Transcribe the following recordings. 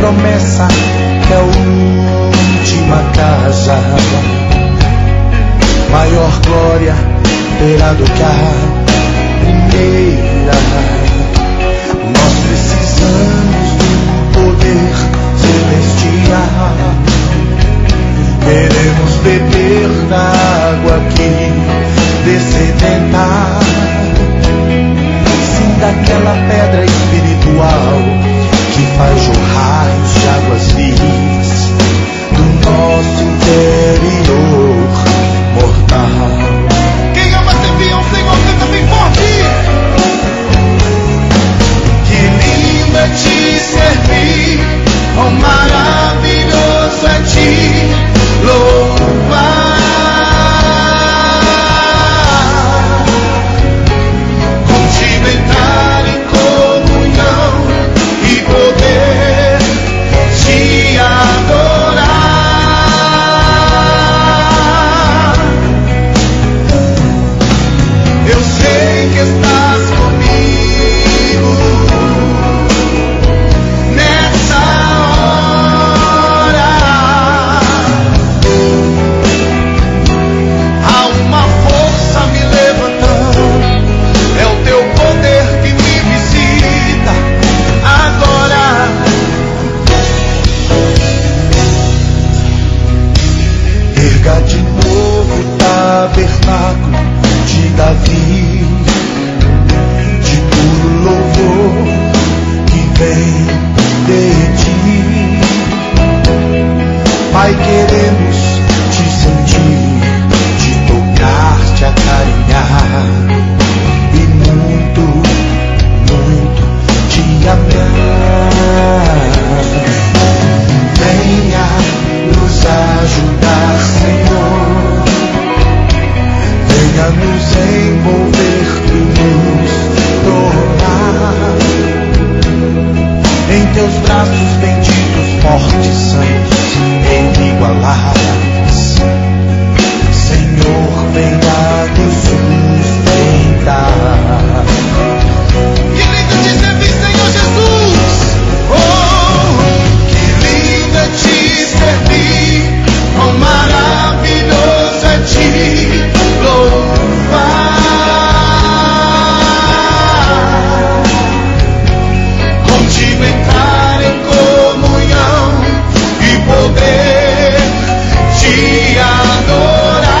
promessa que a última casa maior glória terá do que a primeira. Nós precisamos do poder celestial. Queremos beber da água que descedentar, sim, daquela pedra espiritual que faz jorrar rios de águas vivas do nosso interior mortal. Quem ama servir ao Senhor, canta bem forte. Que lindo é te servir, oh maravilhoso é te louvar. Contigo entrar em comunhão e poder te adorar. Eu sei que estás comigo nessa hora. Há uma força me levantando, é o teu poder que me visita agora. Erga de novo o tabernáculo de Davi, de puro louvor que vem de ti. Pai, queremos te sentir, te tocar, te acarinhar e muito, muito te amar. Venha nos ajudar, Senhor. Venha nos envolver e nos tornar em teus braços benditos, fortes, santos, inigualáveis. Senhor, venha nos sustentar. Que lindo te servir, Senhor Jesus. Oh, que lindo é te servir, oh maravilhoso é te louvar. Contigo entrar em comunhão e poder te adorar.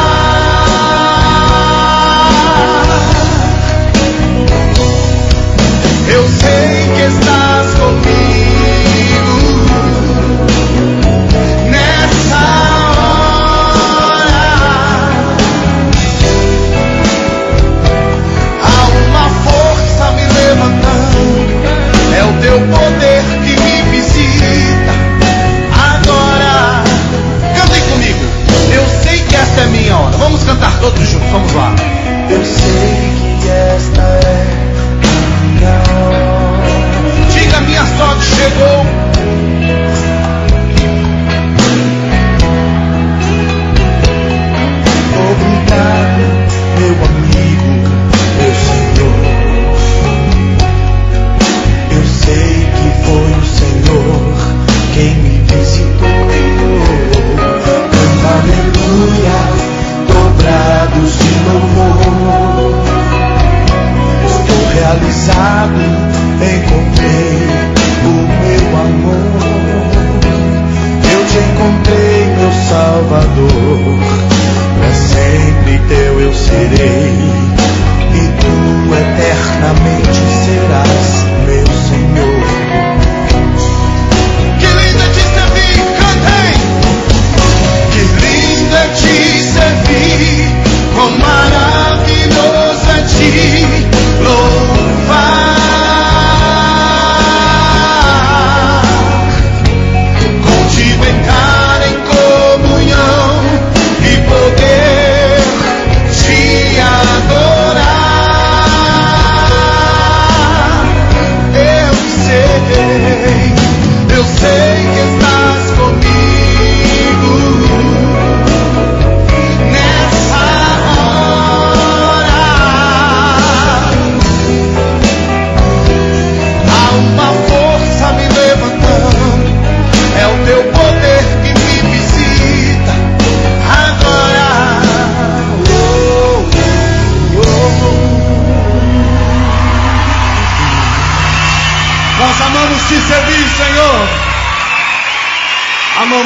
Eu sei que estás comigo nessa hora. Há uma força me levantando, é o teu poder que me visita agora. Cantem comigo. Eu sei que esta é minha hora. Vamos cantar todos juntos, vamos lá. Eu sei que esta é minha hora. Diga, minha sorte chegou. Obrigado, meu amigo, meu Senhor. Eu sei que foi o Senhor quem me visitou. Canta aleluia, dobrados de louvor. Estou realizado, encontrei o meu amor. Eu te encontrei, meu Salvador. Pra sempre teu eu serei, e tu eternamente serás meu Senhor. Que lindo é te servir, cantem. Que lindo é te servir, oh maravilhoso é te louvar. Contigo entrar em comunhão e poder te adorar.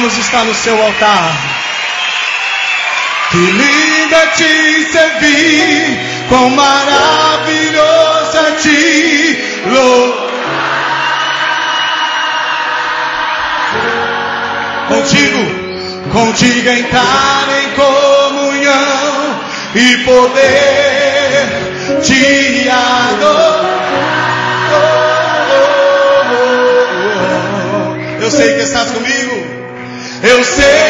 Deus está no seu altar. Que lindo é te servir, quão maravilhoso é te louvar. Contigo entrar em comunhão e poder te adorar. Eu sei que estás comigo. Eu sei